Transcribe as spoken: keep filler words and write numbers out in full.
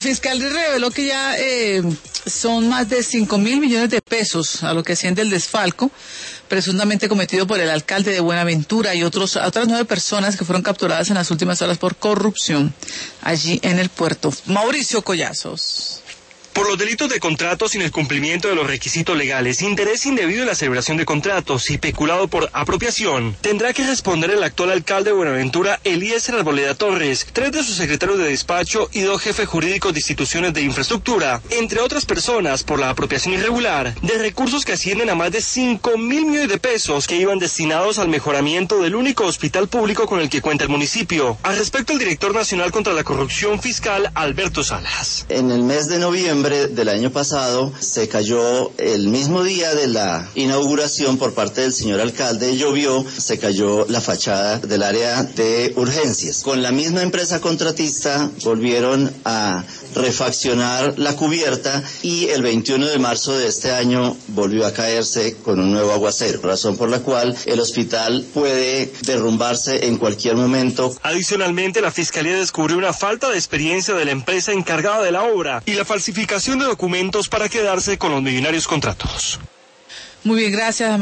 Fiscal reveló que ya eh, son más de cinco mil millones de pesos a lo que asciende el desfalco, presuntamente cometido por el alcalde de Buenaventura y otros, otras nueve personas que fueron capturadas en las últimas horas por corrupción allí en el puerto. Mauricio Collazos. Por los delitos de contratos sin el cumplimiento de los requisitos legales, interés indebido en la celebración de contratos y peculado por apropiación, tendrá que responder el actual alcalde de Buenaventura, Eliezer Arboleda Torres, tres de sus secretarios de despacho y dos jefes jurídicos de instituciones de infraestructura, entre otras personas, por la apropiación irregular de recursos que ascienden a más de cinco mil millones de pesos que iban destinados al mejoramiento del único hospital público con el que cuenta el municipio. Al respecto, el director nacional contra la corrupción fiscal, Alberto Salas. En el mes de noviembre del año pasado se cayó el mismo día de la inauguración por parte del señor alcalde, llovió, se cayó la fachada del área de urgencias. Con la misma empresa contratista volvieron a refaccionar la cubierta y el veintiuno de marzo de este año volvió a caerse con un nuevo aguacero, razón por la cual el hospital puede derrumbarse en cualquier momento. Adicionalmente, la Fiscalía descubrió una falta de experiencia de la empresa encargada de la obra y la falsificación de documentos para quedarse con los millonarios contratos. Muy bien, gracias.